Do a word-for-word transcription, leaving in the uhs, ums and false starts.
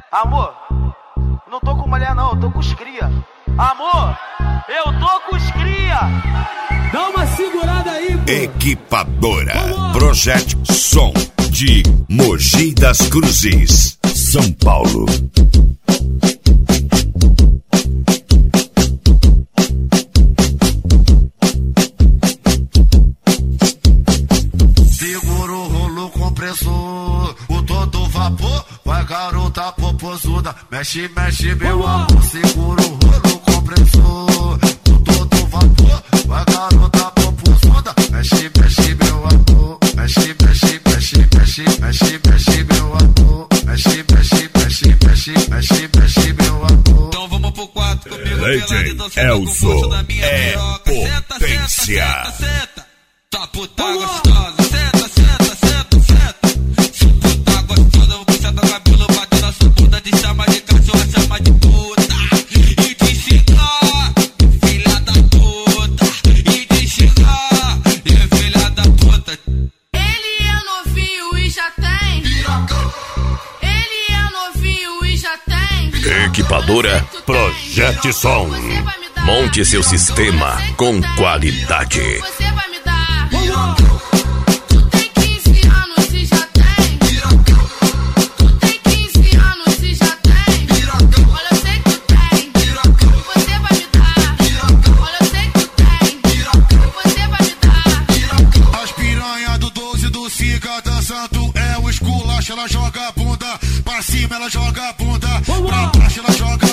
Amor, não tô com mulher não, eu tô com os cria. Amor, eu tô com os cria. Dá uma segurada aí, pô. Equipadora Project Som de Mogi das Cruzes, São Paulo. Segura o rolo compressor, o todo vapor, vai garota popozuda, mexe, mexe meu amor. Segura o rolo compressor, o todo vapor, vai garota popozuda, mexe, mexe meu amor. Mexe, mexe, mexe, mexe, mexe, mexe meu amor. Mexe, mexe, mexe, mexe, mexe, mexe meu amor. Então vamos pro quarto comigo, Lady Elzo é potência. Senta, senta, tá puta gostosa. Senta, senta, senta, senta. Se puta gostosa, eu vou puxar teu cabelo, bater na sua bunda, te chama de cachorra, chama de puta. E te xingar, filha da puta. E te xingar, e filha da puta. Ele é novinho e já tem. Ele é novinho e já tem. Equipadora Project Som. Monte seu sistema com qualidade. Você vai me dar. Tu tem quinze anos e já tem. Tu tem quinze anos e já tem. Olha, eu sei que tu tem. Você vai me dar. Olha, eu sei que tu tem. Você vai me dar. As piranha do doze do Siga dançando é o esculacho. Ela joga a bunda pra cima, ela joga a bunda pra baixo, ela joga